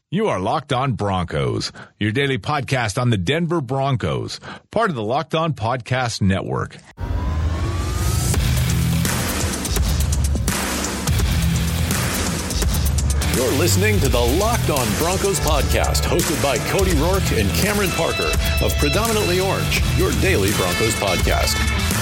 You are Locked On Broncos, your daily podcast on the Denver Broncos, part of the Locked On Podcast Network. You're listening to the Locked On Broncos podcast, hosted by Cody Rourke and Cameron Parker of Predominantly Orange, your daily Broncos podcast.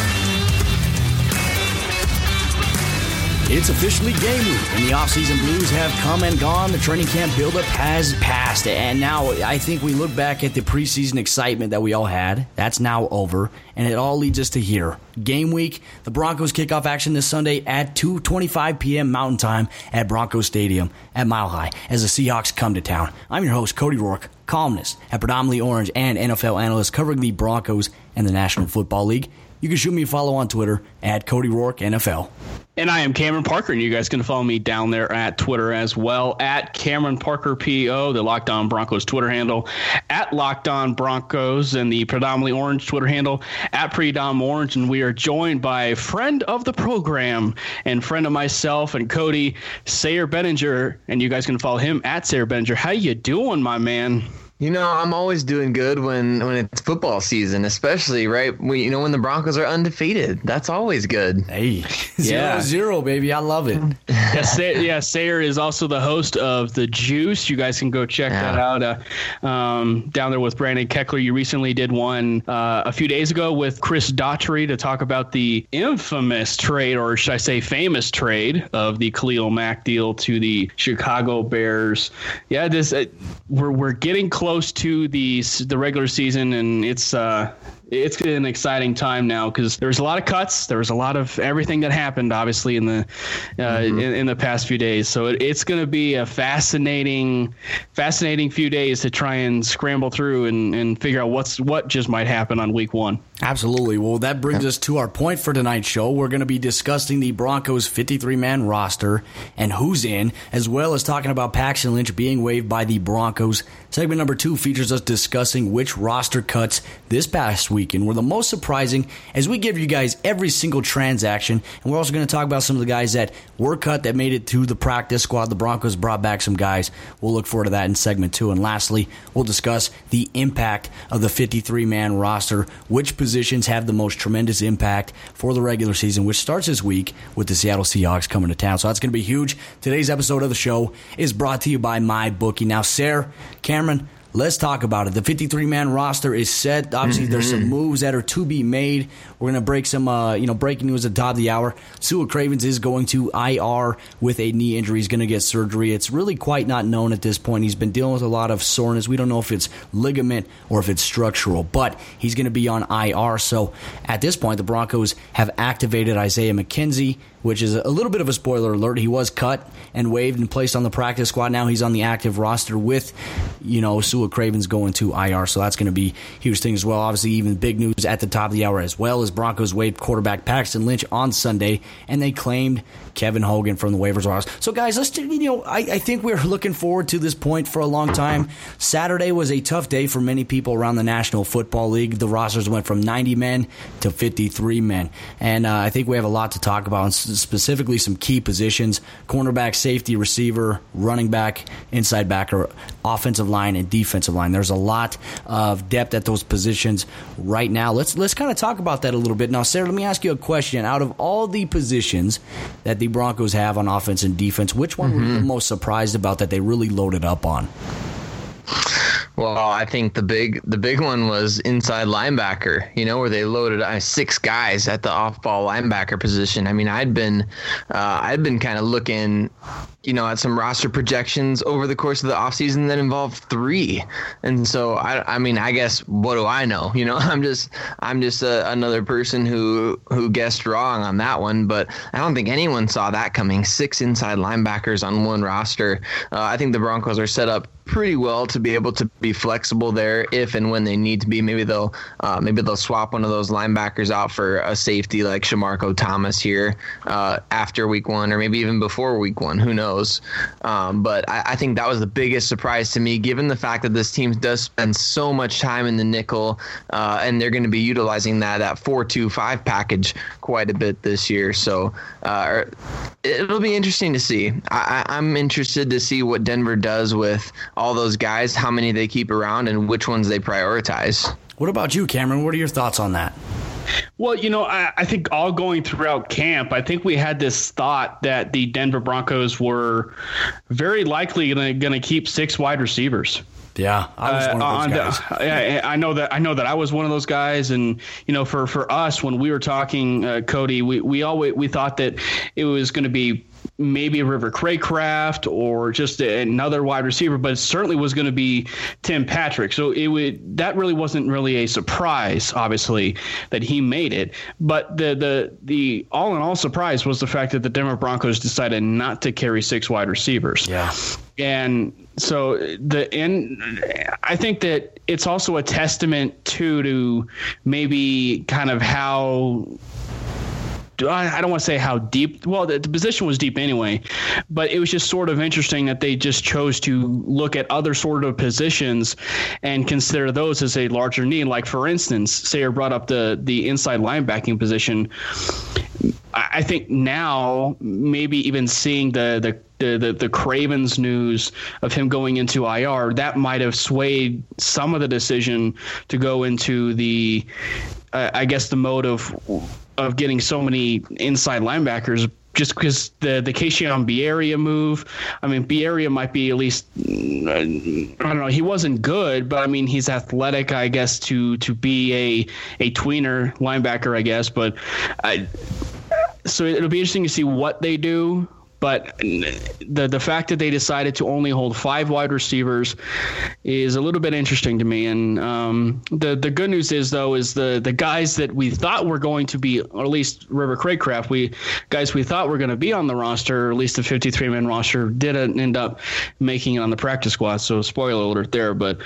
It's officially game week, and the offseason blues have come and gone. The training camp buildup has passed, and now I think we look back at the preseason excitement that we all had. That's now over, and it all leads us to here. Game week, the Broncos kick off action this Sunday at 2:25 p.m. Mountain Time at Broncos Stadium at Mile High as the Seahawks come to town. I'm your host, Cody Rourke, columnist at Predominantly Orange and NFL analyst covering the Broncos and the National Football League. You can shoot me a follow on Twitter at Cody Rourke NFL. And I am Cameron Parker, and you guys can follow me down there at Twitter as well, at Cameron Parker PO, the Locked On Broncos Twitter handle, at Locked On Broncos, and the Predominantly Orange Twitter handle, at Predom Orange. And we are joined by a friend of the program and friend of myself and Cody, Sayer Benninger, and you guys can follow him at Sayer Benninger. How you doing, my man? You know, I'm always doing good when it's football season, especially, right? When the Broncos are undefeated. That's always good. Hey, 0-0, baby. I love it. Sayer is also the host of The Juice. You guys can go check that out down there with Brandon Keckler. You recently did one a few days ago with Chris Daughtry to talk about the infamous trade, or should I say famous trade, of the Khalil Mack deal to the Chicago Bears. Yeah, we're getting close to the regular season, and it's an exciting time now because there's a lot of cuts. There was a lot of everything that happened, obviously, in the in the past few days. So it's going to be a fascinating few days to try and scramble through and figure out what just might happen on week one. Absolutely. Well, that brings us to our point for tonight's show. We're going to be discussing the Broncos' 53-man roster and who's in, as well as talking about Paxton Lynch being waived by the Broncos. Segment number 2 features us discussing which roster cuts this past weekend were the most surprising, as we give you guys every single transaction. And we're also going to talk about some of the guys that were cut that made it to the practice squad. The Broncos brought back some guys. We'll look forward to that in segment 2. And lastly, we'll discuss the impact of the 53-man roster, which positions have the most tremendous impact for the regular season, which starts this week with the Seattle Seahawks coming to town. So that's going to be huge. Today's episode of the show is brought to you by MyBookie. Now, Sarah, Cameron, let's talk about it. The 53-man roster is set. Obviously, there's some moves that are to be made. We're going to break some, breaking news at the top of the hour. Sua Cravens is going to IR with a knee injury. He's going to get surgery. It's really quite not known at this point. He's been dealing with a lot of soreness. We don't know if it's ligament or if it's structural, but he's going to be on IR. So at this point, the Broncos have activated Isaiah McKenzie, which is a little bit of a spoiler alert. He was cut and waived and placed on the practice squad. Now he's on the active roster with, Sua Cravens going to IR. So that's going to be a huge thing as well. Obviously, even big news at the top of the hour as well, as Broncos waived quarterback Paxton Lynch on Sunday, and they claimed Kevin Hogan from the waivers roster. So guys, I think we're looking forward to this point for a long time. Saturday was a tough day for many people around the National Football League. The rosters went from 90 men to 53 men. And I think we have a lot to talk about, specifically some key positions: cornerback, safety, receiver, running back, inside backer, offensive line, and defensive line. There's a lot of depth at those positions right now. Let's kind of talk about that a little bit. Now, Sarah, let me ask you a question. Out of all the positions that the Broncos have on offense and defense, which one were you most surprised about that they really loaded up on? Well, I think the big one was inside linebacker, where they loaded 6 guys at the off-ball linebacker position. I mean, I'd been kind of looking, at some roster projections over the course of the offseason that involved 3. And so, I guess, what do I know? I'm just another person who guessed wrong on that one, but I don't think anyone saw that coming. 6 inside linebackers on one roster. I think the Broncos are set up pretty well to be able to be flexible there if and when they need to be. Maybe they'll swap one of those linebackers out for a safety like Shamarko Thomas here after week 1, or maybe even before week 1. Who knows? But I think that was the biggest surprise to me, given the fact that this team does spend so much time in the nickel, and they're going to be utilizing that 4-2-5 package quite a bit this year. So it'll be interesting to see. I'm interested to see what Denver does with all those guys, how many they keep around and which ones they prioritize. What about you, Cameron? What are your thoughts on that? Well, I think all going throughout camp, I think we had this thought that the Denver Broncos were very likely going to keep 6 wide receivers. Yeah, I was one of those guys. I know that I was one of those guys, and for us when we were talking, Cody, we thought that it was going to be maybe a River Craycraft or just another wide receiver, but it certainly was going to be Tim Patrick. So that really wasn't really a surprise, obviously, that he made it. But the all in all surprise was the fact that the Denver Broncos decided not to carry 6 wide receivers. Yeah. And so I think that it's also a testament to maybe kind of how, I don't want to say how deep. Well, the position was deep anyway, but it was just sort of interesting that they just chose to look at other sort of positions and consider those as a larger need. Like, for instance, Sayer brought up the inside linebacking position. I think now maybe even seeing the Cravens news of him going into IR, that might have swayed some of the decision to go into the mode of getting so many inside linebackers, just because the Keishawn Bierria move. I mean, Bierria might be at least, I don't know, he wasn't good, but I mean, he's athletic, I guess, to be a tweener linebacker, I guess. But so it'll be interesting to see what they do. But the fact that they decided to only hold 5 wide receivers is a little bit interesting to me. And the good news is, though, is the guys that we thought were going to be, or at least River Craycraft, guys we thought were going to be on the roster, or at least the 53-man roster, didn't end up making it on the practice squad. So spoiler alert there. But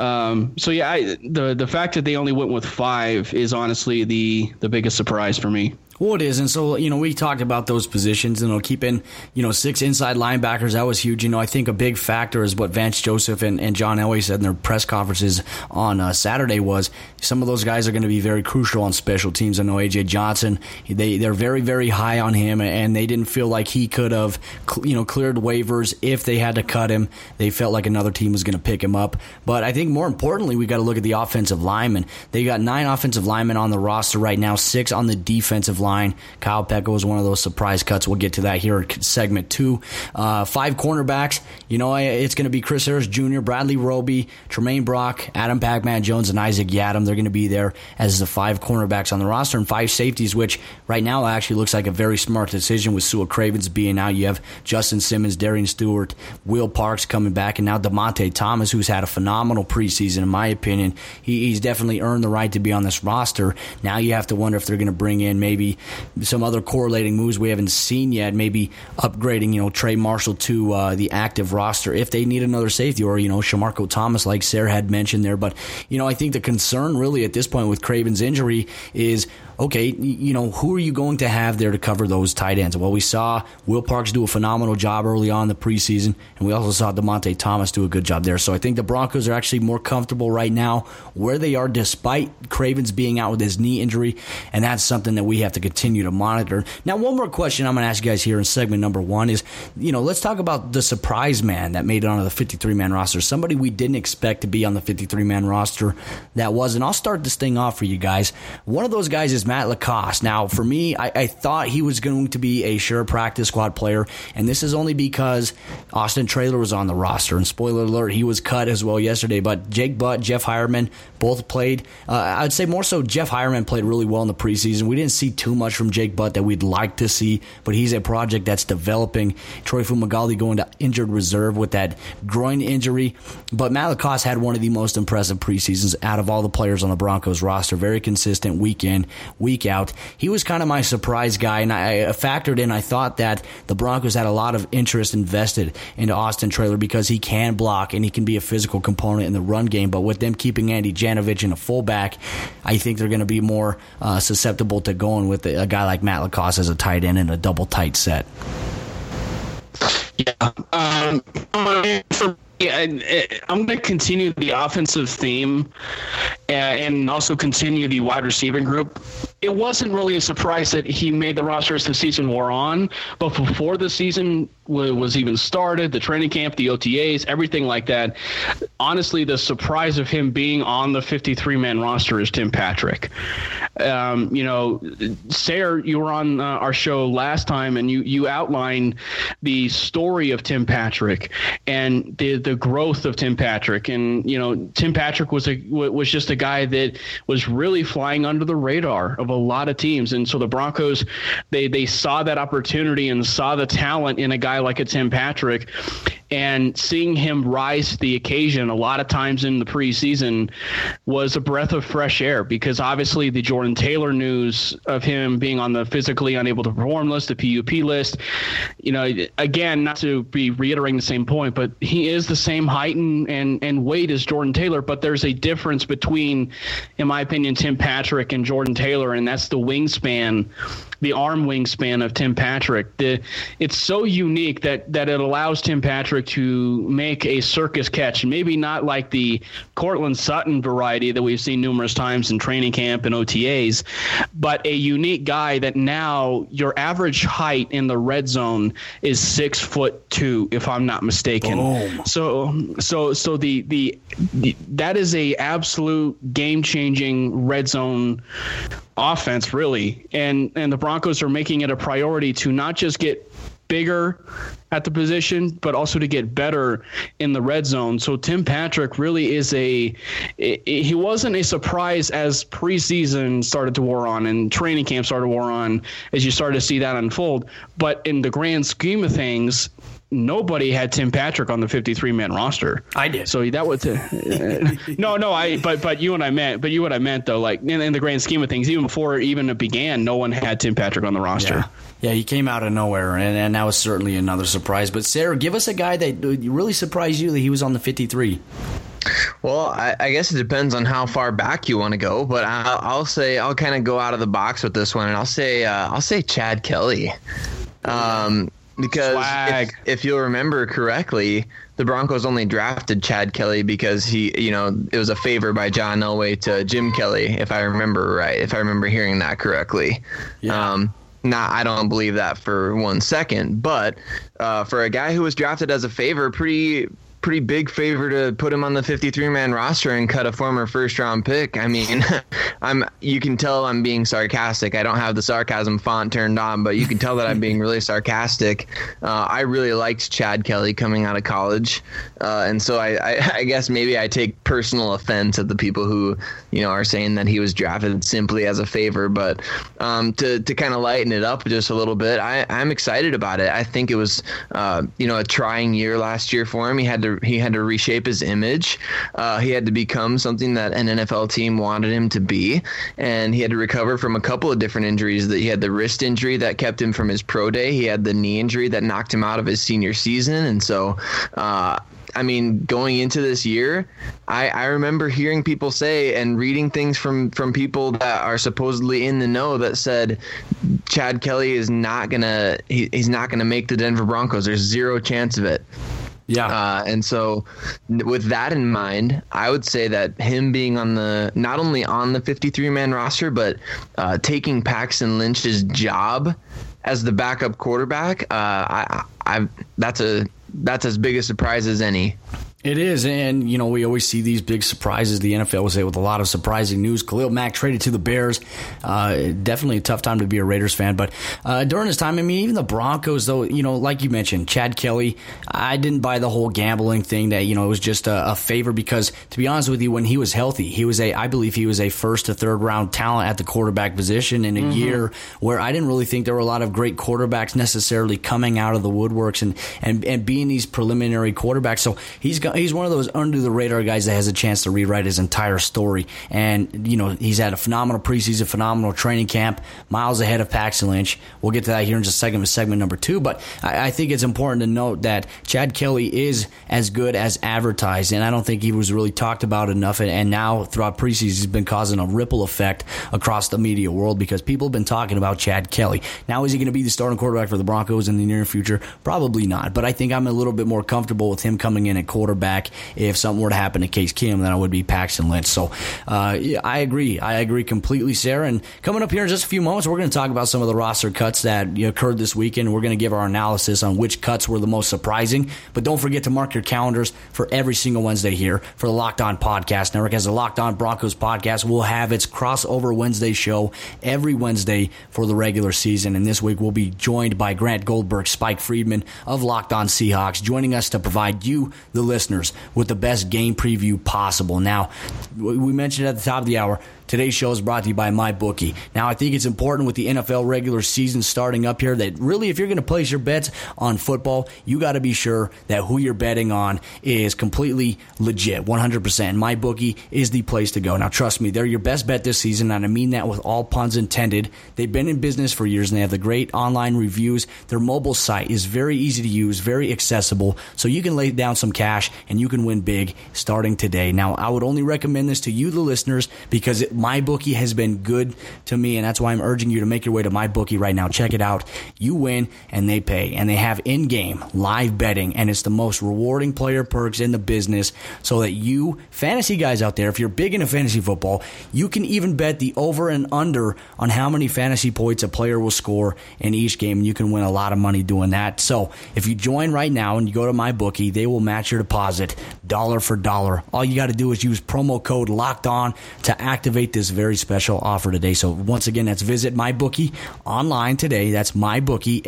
the fact that they only went with 5 is honestly the biggest surprise for me. Well, it is. And so, we talked about those positions and keeping, 6 inside linebackers. That was huge. I think a big factor is what Vance Joseph and John Elway said in their press conferences on Saturday was some of those guys are going to be very crucial on special teams. I know A.J. Johnson, they're very, very high on him, and they didn't feel like he could have, cleared waivers if they had to cut him. They felt like another team was going to pick him up. But I think more importantly, we got to look at the offensive linemen. They got 9 offensive linemen on the roster right now, 6 on the defensive line. Kyle Pecco was one of those surprise cuts. We'll get to that here in segment 2. 5 cornerbacks. It's going to be Chris Harris Jr., Bradley Roby, Tremaine Brock, Adam Pac-Man Jones, and Isaac Yiadom. They're going to be there as the 5 cornerbacks on the roster, and 5 safeties, which right now actually looks like a very smart decision with Sua Cravens being out. You have Justin Simmons, Darian Stewart, Will Parks coming back, and now DeMonte Thomas, who's had a phenomenal preseason, in my opinion. He's definitely earned the right to be on this roster. Now you have to wonder if they're going to bring in maybe some other correlating moves we haven't seen yet, maybe upgrading, Trey Marshall to the active roster if they need another safety, or, Shamarko Thomas, like Sarah had mentioned there. But, I think the concern really at this point with Craven's injury is, okay, who are you going to have there to cover those tight ends? Well, we saw Will Parks do a phenomenal job early on in the preseason, and we also saw DeMonte Thomas do a good job there. So I think the Broncos are actually more comfortable right now where they are, despite Cravens being out with his knee injury, and that's something that we have to continue to monitor. Now, one more question I'm going to ask you guys here in segment number 1 is, let's talk about the surprise man that made it onto the 53-man roster, somebody we didn't expect to be on the 53-man roster that was, and I'll start this thing off for you guys. One of those guys is Matt LaCosse. Now, for me, I thought he was going to be a sure practice squad player, and this is only because Austin Traylor was on the roster, and spoiler alert, he was cut as well yesterday, but Jake Butt, Jeff Hireman, both played. I would say more so Jeff Hireman played really well in the preseason. We didn't see too much from Jake Butt that we'd like to see, but he's a project that's developing. Troy Fumagalli going to injured reserve with that groin injury, but Matt LaCosse had one of the most impressive preseasons out of all the players on the Broncos roster. Very consistent week in, week out. He was kind of my surprise guy, and I factored in, I thought that the Broncos had a lot of interest invested into Austin Traylor because he can block and he can be a physical component in the run game, but with them keeping Andy Janovich in a fullback, I think they're going to be more susceptible to going with a guy like Matt LaCosse as a tight end in a double tight set. Yeah. I'm going to continue the offensive theme and also continue the wide receiving group. it wasn't really a surprise that he made the roster as the season wore on, but before the season was even started, the training camp, the OTAs, everything like that, honestly, the surprise of him being on the 53-man roster is Tim Patrick. Sayre, you were on our show last time, and you outlined the story of Tim Patrick and the growth of Tim Patrick. And, Tim Patrick was just a guy that was really flying under the radar of a lot of teams. And so the Broncos, they saw that opportunity and saw the talent in a guy like a Tim Patrick, and seeing him rise to the occasion a lot of times in the preseason was a breath of fresh air, because obviously the Jordan Taylor news of him being on the physically unable to perform list, the PUP list, again, not to be reiterating the same point, but he is the same height and weight as Jordan Taylor, but there's a difference between, in my opinion, Tim Patrick and Jordan Taylor, and that's the wingspan, the arm wingspan of Tim Patrick. It's so unique that it allows Tim Patrick to make a circus catch, maybe not like the Cortland Sutton variety that we've seen numerous times in training camp and OTAs, but a unique guy that now your average height in the red zone is 6'2", if I'm not mistaken. Boom. So that is a absolute game-changing red zone offense, really, and the Broncos are making it a priority to not just get bigger at the position, but also to get better in the red zone. So Tim Patrick really is he wasn't a surprise as preseason started to wear on and training camp started to wear on, as you started to see that unfold. But in the grand scheme of things, nobody had Tim Patrick on the 53-man roster. I did. So that was but you and I meant though, like in the grand scheme of things, even before it began, no one had Tim Patrick on the roster. Yeah, he came out of nowhere, and that was certainly another surprise. But Sayre, give us a guy that really surprised you that he was on the 53. Well, I guess it depends on how far back you want to go, but I'll kind of go out of the box with this one, and I'll say Chad Kelly. Because if you'll remember correctly, the Broncos only drafted Chad Kelly because it was a favor by John Elway to Jim Kelly, if I remember right, if I remember hearing that correctly. Yeah. I don't believe that for 1 second, but for a guy who was drafted as a favor, pretty big favor to put him on the 53-man roster and cut a former first-round pick. I mean, you can tell I'm being sarcastic. I don't have the sarcasm font turned on, but you can tell that I'm being really sarcastic. I really liked Chad Kelly coming out of college, and so I guess maybe I take personal offense at the people who are saying that he was drafted simply as a favor. But to kind of lighten it up just a little bit, I'm excited about it. I think it was a trying year last year for him. He had to reshape his image. He had to become something that an NFL team wanted him to be, and he had to recover from a couple of different injuries. That he had the wrist injury that kept him from his pro day. He had the knee injury that knocked him out of his senior season, and so going into this year, I remember hearing people say and reading things from people that are supposedly in the know that said Chad Kelly is not gonna make the Denver Broncos. There's zero chance of it. Yeah. And so with that in mind, I would say that him being not only on the 53-man roster, but taking Paxton Lynch's job as the backup quarterback, that's as big a surprise as any. It is, and we always see these big surprises. The NFL will say with a lot of surprising news. Khalil Mack traded to the Bears. Definitely a tough time to be a Raiders fan, but during his time, even the Broncos, though, like you mentioned, Chad Kelly, I didn't buy the whole gambling thing that it was just a favor, because to be honest with you, when he was healthy, I believe he was a first to third round talent at the quarterback position in a year where I didn't really think there were a lot of great quarterbacks necessarily coming out of the woodworks and being these preliminary quarterbacks. So he's one of those under the radar guys that has a chance to rewrite his entire story. And, he's had a phenomenal preseason, phenomenal training camp, miles ahead of Paxton Lynch. We'll get to that here in just a second with segment number 2. But I think it's important to note that Chad Kelly is as good as advertised, and I don't think he was really talked about enough. And now throughout preseason, he's been causing a ripple effect across the media world because people have been talking about Chad Kelly. Now, is he going to be the starting quarterback for the Broncos in the near future? Probably not. But I think I'm a little bit more comfortable with him coming in at quarterback quarterback if something were to happen to Case Keenum, then it would be Paxton Lynch. So I agree. I agree completely, Sarah. And coming up here in just a few moments, we're going to talk about some of the roster cuts that occurred this weekend. We're going to give our analysis on which cuts were the most surprising. But don't forget to mark your calendars for every single Wednesday here for the Locked On Podcast Network. As the Locked On Broncos podcast will have its crossover Wednesday show every Wednesday for the regular season. And this week we'll be joined by Grant Goldberg, Spike Friedman of Locked On Seahawks, joining us to provide you, the listeners, with the best game preview possible. Now, we mentioned at the top of the hour, today's show is brought to you by MyBookie. Now, I think it's important with the NFL regular season starting up here that really, if you're going to place your bets on football, you got to be sure that who you're betting on is completely legit, 100%. MyBookie is the place to go. Now, trust me, they're your best bet this season, and I mean that with all puns intended. They've been in business for years, and they have the great online reviews. Their mobile site is very easy to use, very accessible, so you can lay down some cash, and you can win big starting today. Now, I would only recommend this to you, the listeners, because MyBookie has been good to me, and that's why I'm urging you to make your way to MyBookie right now. Check it out. You win, and they pay. And they have in-game live betting, and it's the most rewarding player perks in the business so that you, fantasy guys out there, if you're big into fantasy football, you can even bet the over and under on how many fantasy points a player will score in each game, and you can win a lot of money doing that. So if you join right now and you go to MyBookie, they will match your deposit dollar for dollar. All you got to do is use promo code LOCKEDON to activate this very special offer today. So once again, that's visit MyBookie online today. That's MyBookie,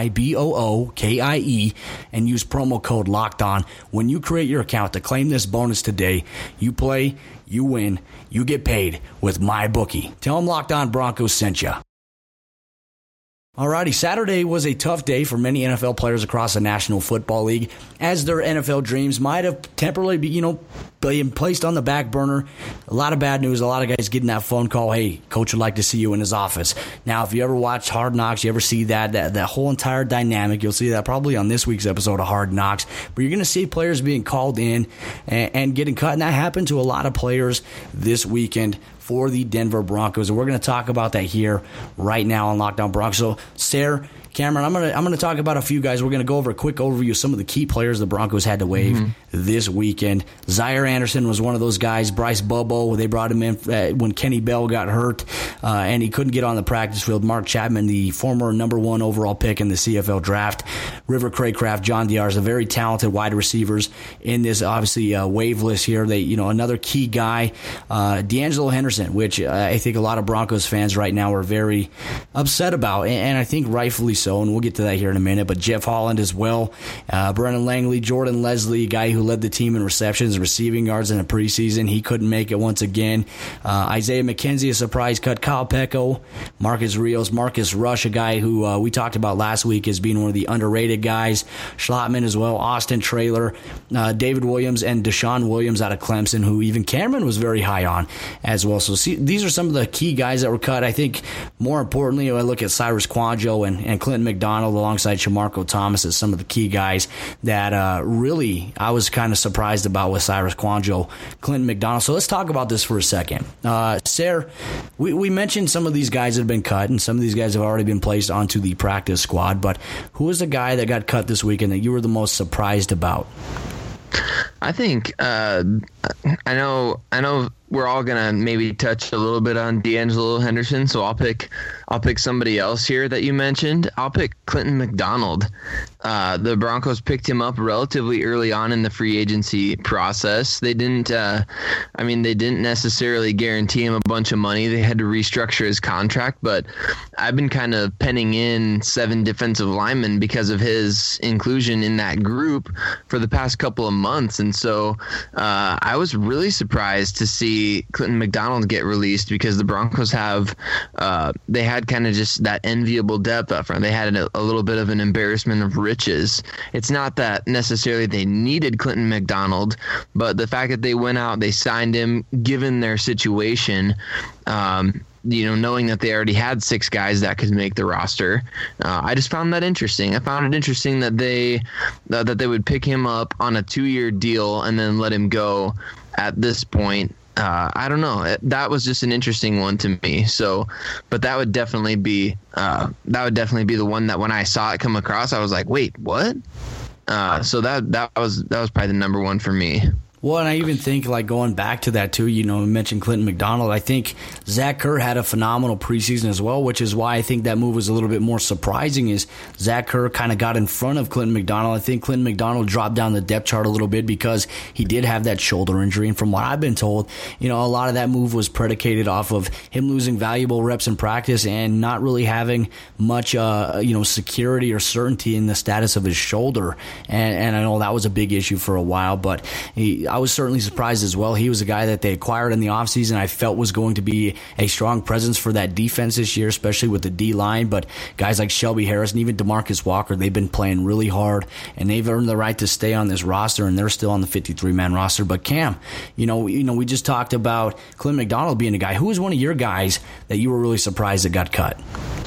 MyBookie, and use promo code LOCKEDON. When you create your account to claim this bonus today, you play, you win, you get paid with MyBookie. Tell them Locked On Broncos sent you. Alrighty, Saturday was a tough day for many NFL players across the National Football League, as their NFL dreams might have temporarily been placed on the back burner. A lot of bad news, a lot of guys getting that phone call, hey, coach would like to see you in his office. Now, if you ever watch Hard Knocks, you ever see that whole entire dynamic, you'll see that probably on this week's episode of Hard Knocks, but you're going to see players being called in and getting cut, and that happened to a lot of players this weekend for the Denver Broncos, and we're going to talk about that here right now on Locked On Broncos. So, Sarah, Cameron, I'm going to talk about a few guys. We're going to go over a quick overview of some of the key players the Broncos had to waive this weekend. Zaire Anderson was one of those guys. Bryce Bobo, they brought him in when Kenny Bell got hurt, and he couldn't get on the practice field. Mark Chapman, the former number 1 overall pick in the CFL draft. River Craycraft, John Diarra, the very talented wide receivers in this obviously wave list here. They, another key guy, D'Angelo Henderson, which I think a lot of Broncos fans right now are very upset about, and I think rightfully so, and we'll get to that here in a minute. But Jeff Holland as well, Brennan Langley, Jordan Leslie, a guy who led the team in receptions, receiving yards in the preseason. He couldn't make it once again. Isaiah McKenzie, a surprise cut. Kyle Pecco, Marcus Rios, Marcus Rush, a guy who we talked about last week as being one of the underrated guys. Schlottman as well, Austin Traylor, David Williams, and Deshaun Williams out of Clemson, who even Cameron was very high on as well. So these are some of the key guys that were cut. I think more importantly, I look at Cyrus Quanjo and Clinton McDonald alongside Shamarko Thomas as some of the key guys that really I was kind of surprised about with Cyrus Quanjo, Clinton McDonald. So let's talk about this for a second. Sarah, we mentioned some of these guys have been cut, and some of these guys have already been placed onto the practice squad, but who was the guy that got cut this weekend that you were the most surprised about? I think I know we're all gonna maybe touch a little bit on D'Angelo Henderson, so I'll pick somebody else here that you mentioned. I'll pick Clinton McDonald. The Broncos picked him up relatively early on in the free agency process. They didn't necessarily guarantee him a bunch of money. They had to restructure his contract, but I've been kind of penning in 7 defensive linemen because of his inclusion in that group for the past couple of months. And so I was really surprised to see Clinton McDonald get released because the Broncos they had kind of just that enviable depth up front. They had a little bit of an embarrassment of riches. It's not that necessarily they needed Clinton McDonald, but the fact that they went out, they signed him, given their situation, knowing that they already had 6 guys that could make the roster. I just found that interesting. I found it interesting that they would pick him up on a 2-year deal and then let him go at this point. I don't know. That was just an interesting one to me. So, but that would definitely be the one that when I saw it come across, I was like, wait, what? So that was probably the number one for me. Well, and I even think, like, going back to that, too, you mentioned Clinton McDonald. I think Zach Kerr had a phenomenal preseason as well, which is why I think that move was a little bit more surprising, is Zach Kerr kind of got in front of Clinton McDonald. I think Clinton McDonald dropped down the depth chart a little bit because he did have that shoulder injury. And from what I've been told, a lot of that move was predicated off of him losing valuable reps in practice and not really having much, security or certainty in the status of his shoulder. And I know that was a big issue for a while, but I was certainly surprised as well. He was a guy that they acquired in the offseason I felt was going to be a strong presence for that defense this year, especially with the D-line. But guys like Shelby Harris and even DeMarcus Walker, they've been playing really hard, and they've earned the right to stay on this roster, and they're still on the 53-man roster. But Cam, we just talked about Clint McDonald being a guy. Who was one of your guys that you were really surprised that got cut?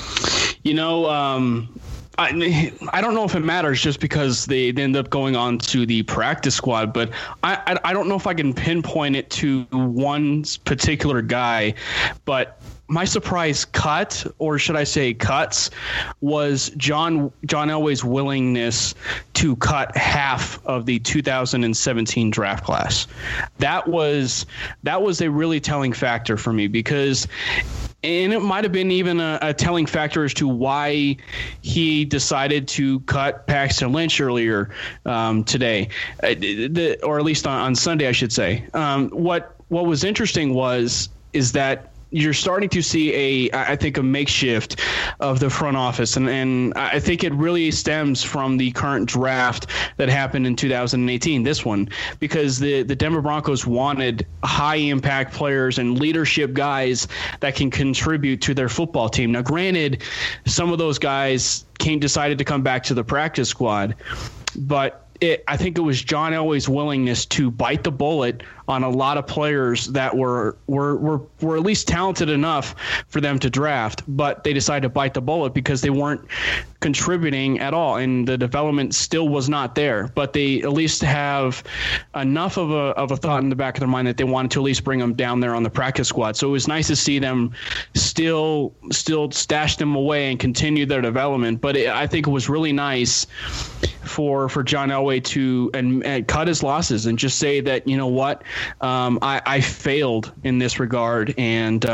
I don't know if it matters just because they end up going on to the practice squad, but I don't know if I can pinpoint it to one particular guy, but my surprise cut, or should I say cuts, was John Elway's willingness to cut half of the 2017 draft class. That was a really telling factor for me, because and it might have been even a telling factor as to why he decided to cut Paxton Lynch earlier today, or at least on Sunday, I should say. What was interesting is that you're starting to see I think a makeshift of the front office. And I think it really stems from the current draft that happened in 2018, this one, because the Denver Broncos wanted high impact players and leadership guys that can contribute to their football team. Now, granted, some of those guys decided to come back to the practice squad, but I think it was John Elway's willingness to bite the bullet on a lot of players that were at least talented enough for them to draft, but they decided to bite the bullet because they weren't contributing at all, and the development still was not there. But they at least have enough of a thought in the back of their mind that they wanted to at least bring them down there on the practice squad. So it was nice to see them still stash them away and continue their development. But I think it was really nice for John Elway to and cut his losses and just say that, you know what, I failed in this regard, and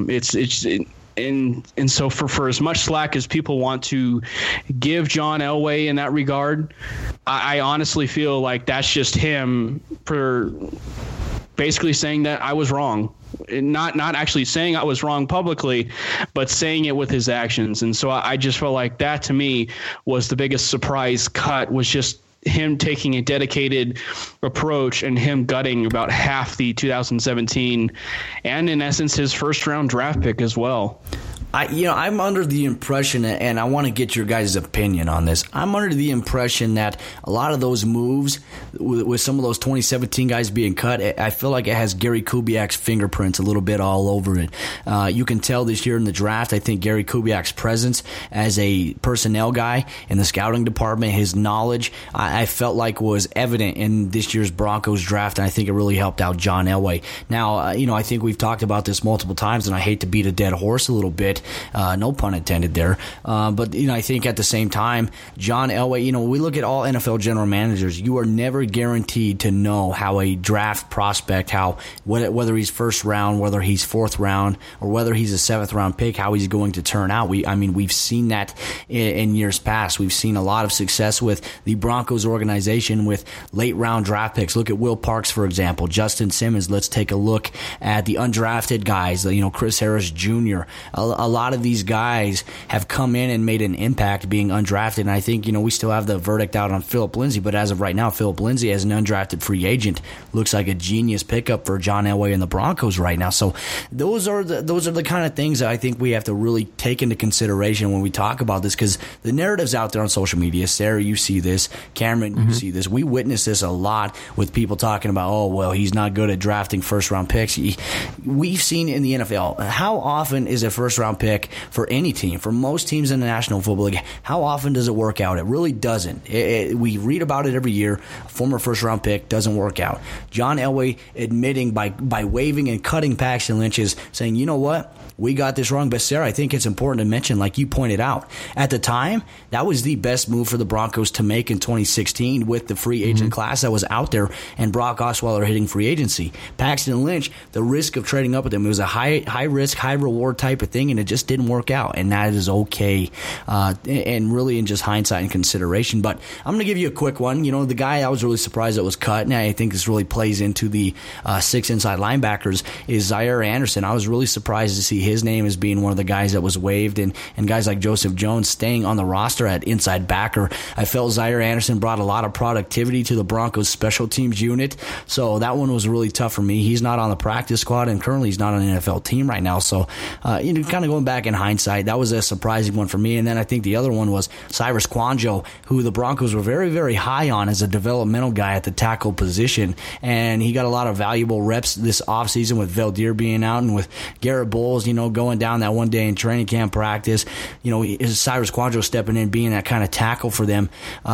and so for as much slack as people want to give John Elway in that regard, I honestly feel like that's just him for basically saying that I was wrong. Not actually saying I was wrong publicly, but saying it with his actions. And so I just felt like that, to me, was the biggest surprise cut, was just him taking a dedicated approach and him gutting about half the 2017 and, in essence, his first round draft pick as well. I'm under the impression, and I want to get your guys' opinion on this. I'm under the impression that a lot of those moves, with some of those 2017 guys being cut, I feel like it has Gary Kubiak's fingerprints a little bit all over it. You can tell this year in the draft, I think Gary Kubiak's presence as a personnel guy in the scouting department, his knowledge, I felt like was evident in this year's Broncos draft, and I think it really helped out John Elway. Now, I think we've talked about this multiple times, and I hate to beat a dead horse a little bit. No pun intended there. But, I think at the same time, John Elway, we look at all NFL general managers. You are never guaranteed to know how a draft prospect, whether he's first round, whether he's fourth round, or whether he's a seventh round pick, how he's going to turn out. We've seen that in years past. We've seen a lot of success with the Broncos organization with late round draft picks. Look at Will Parks, for example. Justin Simmons. Let's take a look at the undrafted guys, Chris Harris Jr. A lot of these guys have come in and made an impact being undrafted, and I think we still have the verdict out on Phillip Lindsay, but as of right now, Phillip Lindsay as an undrafted free agent looks like a genius pickup for John Elway and the Broncos right now. So those are the kind of things that I think we have to really take into consideration when we talk about this, because the narrative's out there on social media. Sarah, you see this. Cameron, you see this. We witness this a lot with people talking about, oh, well, he's not good at drafting first round picks. We've seen in the NFL, how often is a first round round pick for any team, for most teams in the National Football League, how often does it work out? It really doesn't. We read about it every year. A former first-round pick doesn't work out. John Elway admitting by waiving and cutting Paxton Lynch is saying, you know what? We got this wrong. But, Sarah, I think it's important to mention, like you pointed out, at the time, that was the best move for the Broncos to make in 2016 with the free agent class that was out there and Brock Osweiler hitting free agency. Paxton Lynch, the risk of trading up with him, it was a high risk, high reward type of thing, and it just didn't work out. And that is okay. And really in just hindsight and consideration. But I'm going to give you a quick one. You know, the guy I was really surprised that was cut, and I think this really plays into the 6 inside linebackers, is Zaire Anderson. I was really surprised to see his name as being one of the guys that was waived, and guys like Joseph Jones staying on the roster at inside backer. I felt Zaire Anderson brought a lot of productivity to the Broncos special teams unit, so that one was really tough for me. He's not on the practice squad, and currently he's not on an NFL team right now, so kind of going back in hindsight, that was a surprising one for me. And then I think the other one was Cyrus Kouandjio, who the Broncos were very, very high on as a developmental guy at the tackle position, and he got a lot of valuable reps this offseason with Valdir being out and with Garrett Bowles, going down that one day in training camp practice. Is Cyrus Kouandjio stepping in, being that kind of tackle for them.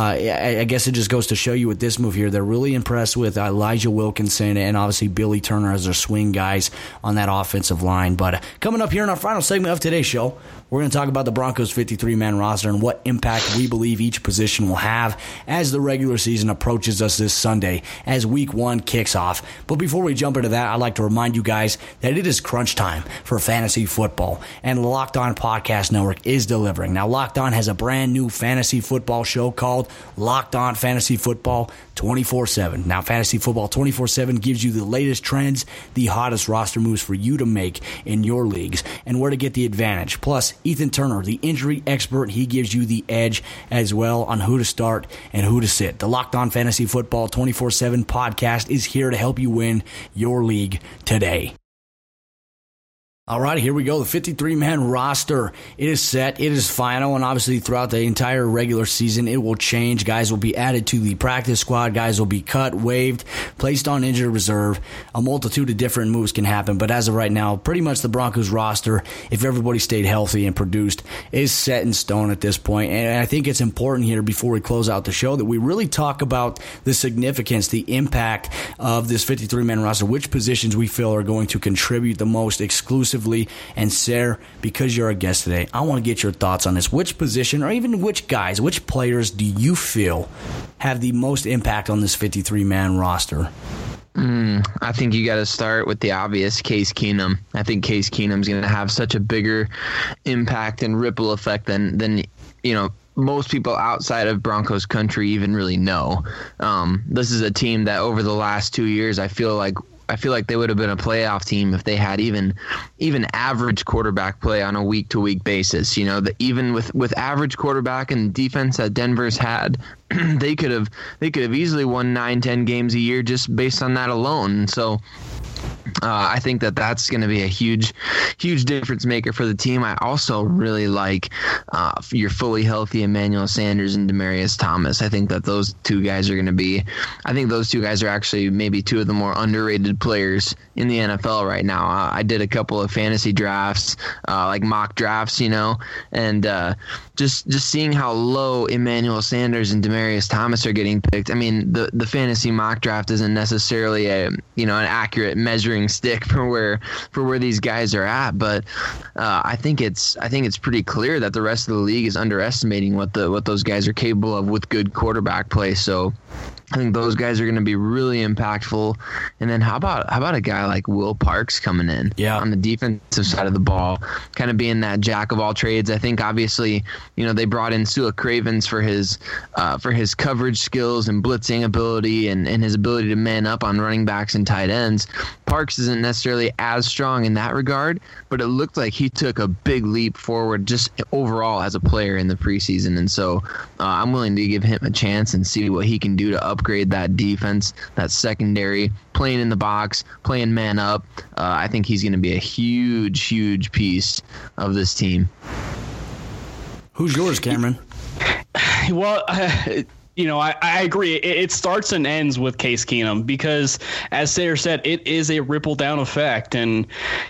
I guess it just goes to show you with this move here, they're really impressed with Elijah Wilkinson and obviously Billy Turner as their swing guys on that offensive line. But coming up here in our final segment of today's show, we're going to talk about the Broncos' 53-man roster and what impact we believe each position will have as the regular season approaches us this Sunday, as Week 1 kicks off. But before we jump into that, I'd like to remind you guys that it is crunch time for fantasy football, and the Locked On Podcast Network is delivering. Now, Locked On has a brand new fantasy football show called Locked On Fantasy Football 24/7. Now, Fantasy Football 24/7 gives you the latest trends, the hottest roster moves for you to make in your leagues, and where to get the advantage. Plus, Ethan Turner, the injury expert, he gives you the edge as well on who to start and who to sit. The Locked On Fantasy Football 24/7 podcast is here to help you win your league today. All right, here we go. The 53-man roster, it is set, it is final, and obviously throughout the entire regular season, it will change. Guys will be added to the practice squad. Guys will be cut, waived, placed on injured reserve. A multitude of different moves can happen, but as of right now, pretty much the Broncos roster, if everybody stayed healthy and produced, is set in stone at this point. And I think it's important here before we close out the show that we really talk about the significance, the impact of this 53-man roster, which positions we feel are going to contribute the most exclusively. And Sarah, because you're a guest today, I want to get your thoughts on this. Which position, or even which guys, which players do you feel have the most impact on this 53-man roster? I think you got to start with the obvious, Case Keenum. I think Case Keenum's going to have such a bigger impact and ripple effect than most people outside of Broncos country even really know. This is a team that over the last 2 years, I feel like they would have been a playoff team if they had even average quarterback play on a week-to-week basis. Even with average quarterback and defense that Denver's had, they could have easily won 9-10 games a year just based on that alone. So I think that's going to be a huge difference maker for the team. I also really like your fully healthy Emmanuel Sanders and Demaryius Thomas. I think that those two guys are actually maybe two of the more underrated players in the NFL right now. I did a couple of fantasy drafts, like mock drafts, and just seeing how low Emmanuel Sanders and Demaryius Thomas are getting picked. I mean, the fantasy mock draft isn't necessarily an accurate measuring stick for where these guys are at, but I think it's pretty clear that the rest of the league is underestimating what those guys are capable of with good quarterback play. So I think those guys are going to be really impactful. And then how about a guy like Will Parks coming in on the defensive side of the ball, kind of being that jack of all trades. I think obviously, they brought in Sua Cravens for his coverage skills and blitzing ability and his ability to man up on running backs and tight ends. Parks isn't necessarily as strong in that regard, but it looked like he took a big leap forward just overall as a player in the preseason. And so I'm willing to give him a chance and see what he can do to upgrade that defense, that secondary, playing in the box, playing man up. I think he's going to be a huge piece of this team. Who's yours, Cameron? Well, I agree. It starts and ends with Case Keenum because, as Sayer said, it is a ripple down effect, and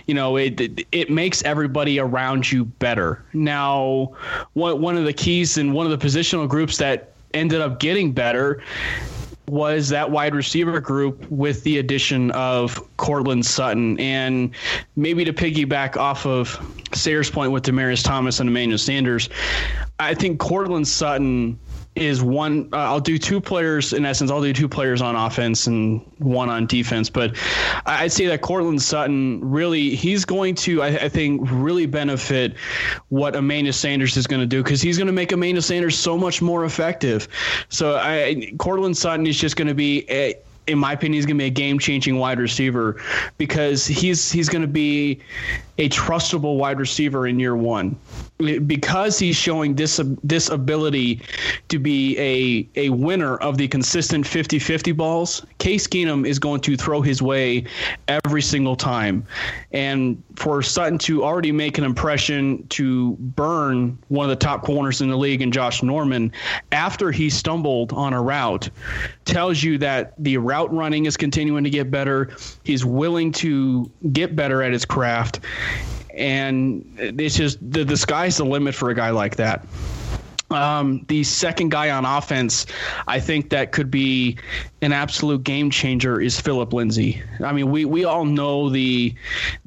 it makes everybody around you better. Now, one of the keys and one of the positional groups that ended up getting better was that wide receiver group with the addition of Courtland Sutton. And maybe to piggyback off of Sayer's point with Demaryius Thomas and Emmanuel Sanders, I think Courtland Sutton is one. I'll do two players in essence. I'll do two players on offense and one on defense. But I'd say that Courtland Sutton really, he's going to, I think, really benefit what Emmanuel Sanders is going to do, because he's going to make Emmanuel Sanders so much more effective. So Courtland Sutton is just going to be in my opinion, he's going to be a game-changing wide receiver, because he's going to be a trustable wide receiver in year one, because he's showing this ability to be a winner of the consistent 50-50 balls. Case Keenum is going to throw his way every single time. And for Sutton to already make an impression, to burn one of the top corners in the league in Josh Norman after he stumbled on a route, tells you that the route running is continuing to get better. He's willing to get better at his craft. And it's just the sky's the limit for a guy like that. The second guy on offense, I think that could be an absolute game changer, is Phillip Lindsay. I mean, we all know the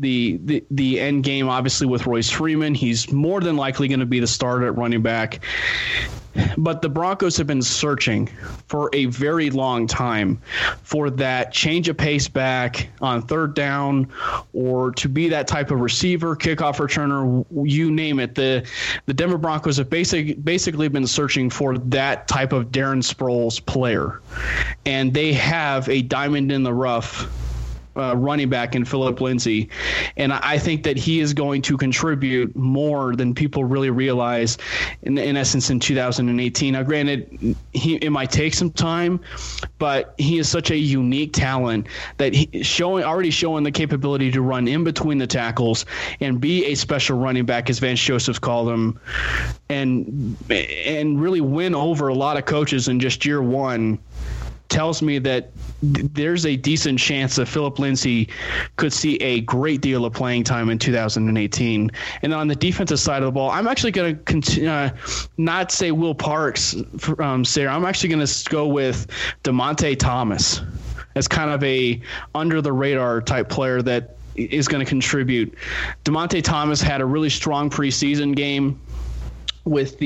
end game, obviously, with Royce Freeman. He's more than likely going to be the starter at running back. But the Broncos have been searching for a very long time for that change of pace back on third down, or to be that type of receiver, kickoff returner, you name it. The Denver Broncos have basically been searching for that type of Darren Sproles player. And they have a diamond in the rough running back in Phillip Lindsay. And I think that he is going to contribute more than people really realize in essence in 2018. Now, granted, it might take some time, but he is such a unique talent that already showing the capability to run in between the tackles and be a special running back, as Vance Joseph called him, and really win over a lot of coaches in just year one, tells me that there's a decent chance that Phillip Lindsay could see a great deal of playing time in 2018. And on the defensive side of the ball, I'm actually going to not say Will Parks, Sarah. I'm actually going to go with DeMonte Thomas as kind of a under-the-radar type player that is going to contribute. DeMonte Thomas had a really strong preseason game with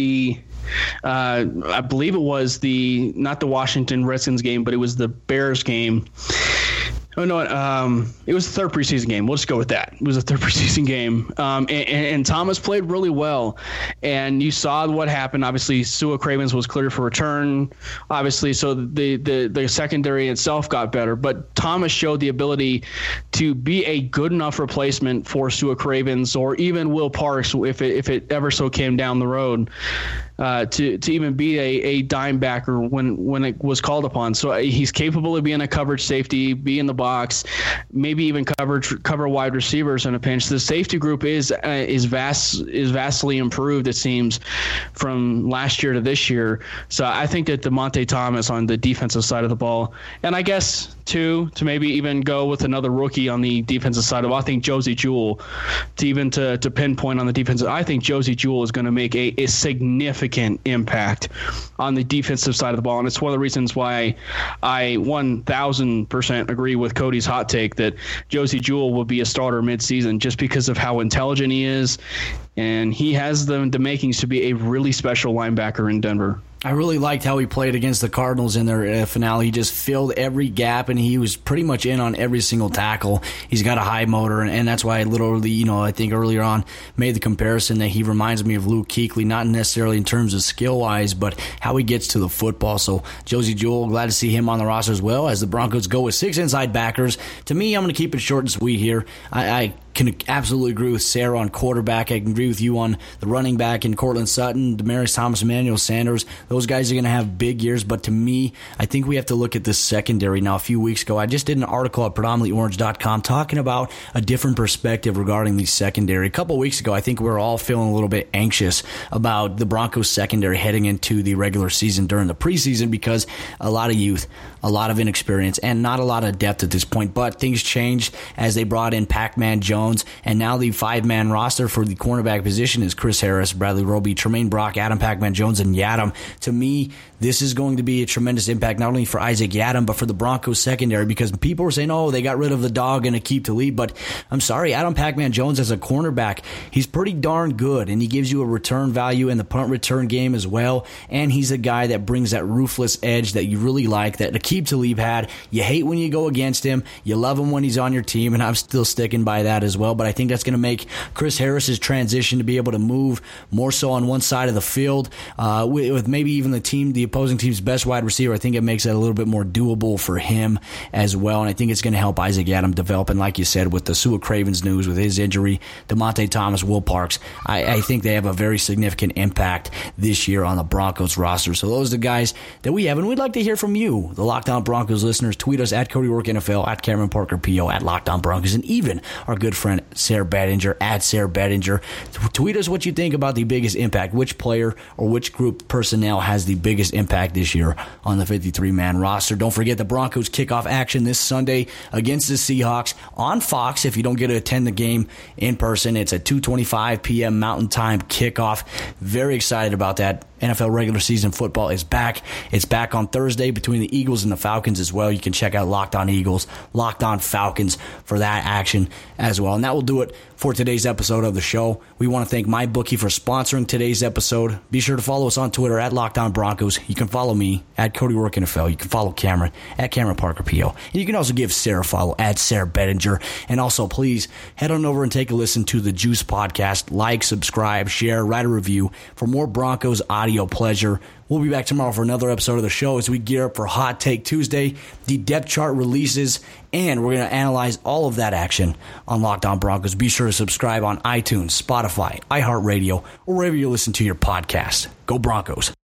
I believe it was not the Washington Redskins game, but it was the Bears game. Oh, no, it was the third preseason game. We'll just go with that. It was the third preseason game. And Thomas played really well. And you saw what happened. Obviously, Sua Cravens was cleared for return, obviously, so the secondary itself got better. But Thomas showed the ability to be a good enough replacement for Sua Cravens, or even Will Parks, if it ever so came down the road. To even be a dime backer when it was called upon. So he's capable of being a coverage safety, be in the box, maybe even cover wide receivers in a pinch. The safety group is vastly improved, it seems, from last year to this year. So I think that DeMonte Thomas on the defensive side of the ball, and I guess to maybe even go with another rookie on the defensive side of the ball, I think Josey Jewell, to pinpoint on the defensive, I think Josey Jewell is going to make a significant impact on the defensive side of the ball. And it's one of the reasons why I 1,000% agree with Cody's hot take that Josey Jewell will be a starter midseason, just because of how intelligent he is. And he has the makings to be a really special linebacker in Denver. I really liked how he played against the Cardinals in their finale. He just filled every gap, and he was pretty much in on every single tackle. He's got a high motor, and that's why I literally, I think earlier on made the comparison that he reminds me of Luke Kuechly, not necessarily in terms of skill-wise, but how he gets to the football. So Josey Jewell, glad to see him on the roster as well, as the Broncos go with 6 inside backers. To me, I'm going to keep it short and sweet here. I can absolutely agree with Sarah on quarterback. I can agree with you on the running back in Cortland Sutton, Demaryius Thomas, Emmanuel Sanders. Those guys are going to have big years, but to me, I think we have to look at the secondary. Now, a few weeks ago, I just did an article at predominantlyorange.com talking about a different perspective regarding the secondary. A couple weeks ago, I think we were all feeling a little bit anxious about the Broncos secondary heading into the regular season during the preseason because a lot of youth, a lot of inexperience, and not a lot of depth at this point. But things changed as they brought in Pac-Man Jones, and now the 5-man roster for the cornerback position is Chris Harris, Bradley Roby, Tremaine Brock, Adam Pac-Man Jones, and Yadam. To me, this is going to be a tremendous impact not only for Isaac Yadam, but for the Broncos secondary, because people were saying, oh, they got rid of the dog and Aqib Talib, but I'm sorry, Adam Pac-Man Jones as a cornerback, he's pretty darn good, and he gives you a return value in the punt return game as well, and he's a guy that brings that ruthless edge that you really like, that Aqib Talib had. You hate when you go against him, you love him when he's on your team, and I'm still sticking by that as well, but I think that's going to make Chris Harris's transition to be able to move more so on one side of the field, with maybe even the opposing team's best wide receiver. I think it makes it a little bit more doable for him as well, and I think it's going to help Isaac Yadam develop. And like you said, with the Sua Cravens news, with his injury, DeMonte Thomas, Will Parks, I think they have a very significant impact this year on the Broncos roster. So those are the guys that we have, and we'd like to hear from you, the Locked On Broncos listeners. Tweet us at Cody Rourke NFL, at Cameron Parker PO, at Locked On Broncos, and even our good friend Sarah Bedinger, at Sarah Bedinger. Tweet us what you think about the biggest impact, which player or which group personnel has the biggest impact this year on the 53-man roster. Don't forget the Broncos kickoff action this Sunday against the Seahawks on Fox. If you don't get to attend the game in person, it's at 2:25 p.m. Mountain Time kickoff. Very excited about that. NFL regular season football is back. It's back on Thursday between the Eagles and the Falcons as well. You can check out Locked On Eagles, Locked On Falcons for that action as well. And that will do it for today's episode of the show. We want to thank MyBookie for sponsoring today's episode. Be sure to follow us on Twitter at Locked On Broncos. You can follow me at Cody Rourke NFL. You can follow Cameron at Cameron Parker PO. And you can also give Sarah a follow at Sarah Bedinger. And also, please head on over and take a listen to the Juice podcast. Like, subscribe, share, write a review for more Broncos audio pleasure. We'll be back tomorrow for another episode of the show as we gear up for Hot Take Tuesday. The depth chart releases, and we're going to analyze all of that action on Locked On Broncos. Be sure to subscribe on iTunes, Spotify, iHeartRadio, or wherever you listen to your podcast. Go Broncos.